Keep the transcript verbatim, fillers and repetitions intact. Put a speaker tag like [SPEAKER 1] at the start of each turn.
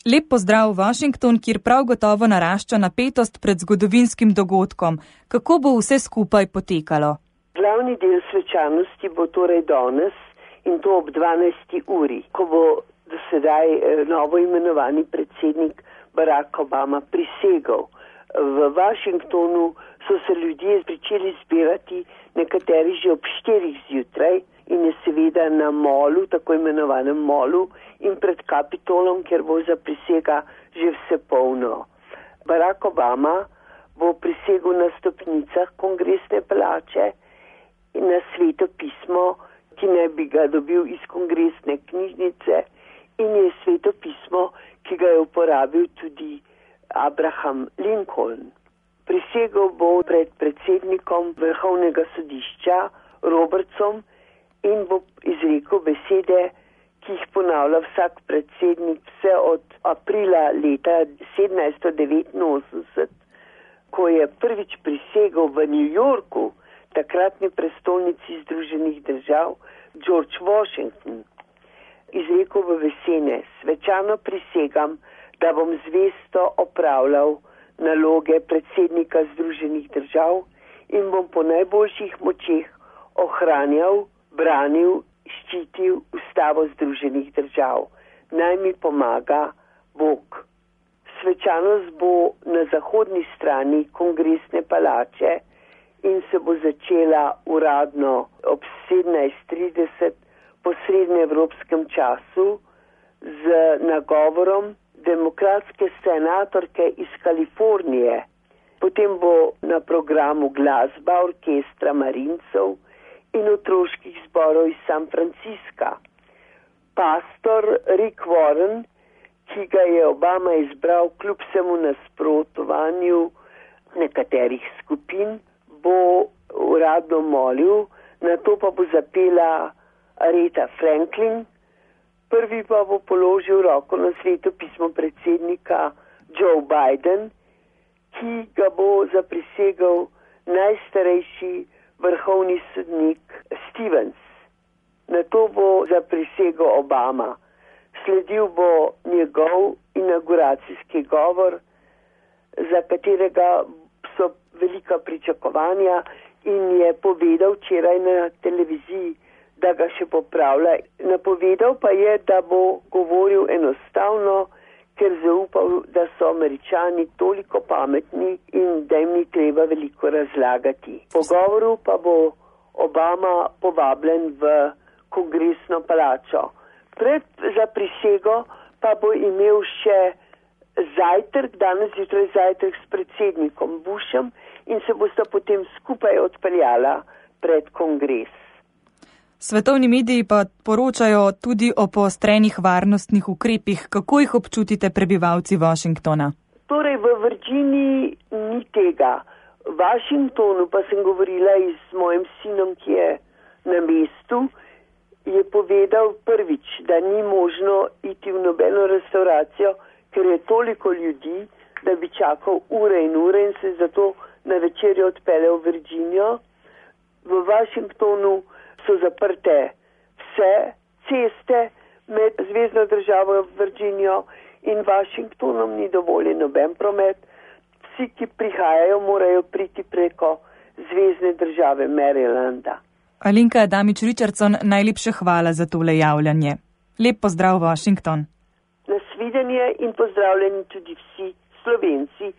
[SPEAKER 1] Lep pozdrav v Washington, kjer prav gotovo narašča napetost pred zgodovinskim dogodkom. Kako bo vse skupaj potekalo?
[SPEAKER 2] Glavni del svečanosti bo torej danes in to ob dvanajsti uri, ko bo do sedaj novo imenovani predsednik Barack Obama prisegel. V Washingtonu so se ljudje pričeli zbirati, nekateri že ob štirih zjutraj in je seveda na molu, tako imenovanem molu in pred Kapitolom, kjer bo za prisega že vse polno. Barack Obama bo prisegel na stopnicah Kongresne palače in na Sveto pismo, ki naj bi ga dobil iz kongresne knjižnice, in je Sveto pismo, ki ga je uporabil tudi Abraham Lincoln. Prisegel bo pred predsednikom Vrhovnega sodišča Robertsom in bo izrekel besede, ki jih ponavlja vsak predsednik vse od aprila leta sedemnajststo devetinosemdeset, ko je prvič prisegel v New Yorku, takratni prestolnici Združenih držav, George Washington. Izrekel v besede: svečano prisegam, da bom zvesto opravljal naloge predsednika Združenih držav in bom po najboljših močeh ohranjal, branil, ščitil Ustavo Združenih držav. Naj mi pomaga Bog. Svečanost bo na zahodni strani Kongresne palače in se bo začela uradno ob sedemnajst trideset po srednjeevropskem času z nagovorom demokratske senatorke iz Kalifornije. Potem bo na programu glasba orkestra marincev in otroških zborov iz San Francisca. Pastor Rick Warren, ki ga je Obama izbral kljub vsemu nasprotovanju nekaterih skupin, bo uradno molil, nato pa bo zapela Aretha Franklin, prvi pa bo položil roko na Sveto pismo predsednika Joe Biden, ki ga bo zaprisegel najstarejši vrhovni sodnik Stevens. Nato bo zaprisegel Obama. Sledil bo njegov inauguracijski govor, za katerega so velika pričakovanja, in je povedal včeraj na televiziji, da ga še popravlja. Napovedal pa je, da bo govoril enostavno, ker zaupal, da so Američani toliko pametni in da jim ni treba veliko razlagati. Po govoru pa bo Obama povabljen v Kongresno palačo. Pred za prisego pa bo imel še zajtrk, danes zjutraj zajtrk s predsednikom Bushem, in se bosta potem skupaj odpeljala pred kongres.
[SPEAKER 1] Svetovni mediji pa poročajo tudi o poostrenih varnostnih ukrepih. Kako jih občutite prebivalci Washingtona?
[SPEAKER 2] Torej v Virginiji ni tega. V Washingtonu pa sem govorila z mojim sinom, ki je na mestu, je povedal prvič, da ni možno iti v nobeno restauracijo, ker je toliko ljudi, da bi čakal ure in ure in se zato na večerjo odpeljal v Virginijo. V Washingtonu so zaprte vse ceste med zvezno državo Virginijo in Washingtonom, ni dovoljen noben promet. Vsi, ki prihajajo, morajo priti preko zvezne države Marylanda.
[SPEAKER 1] Alenka Adamič-Richardson, najlepša hvala za tole javljanje. Lep pozdrav, Washington.
[SPEAKER 2] Nasvidenje in pozdravljeni tudi vsi Slovenci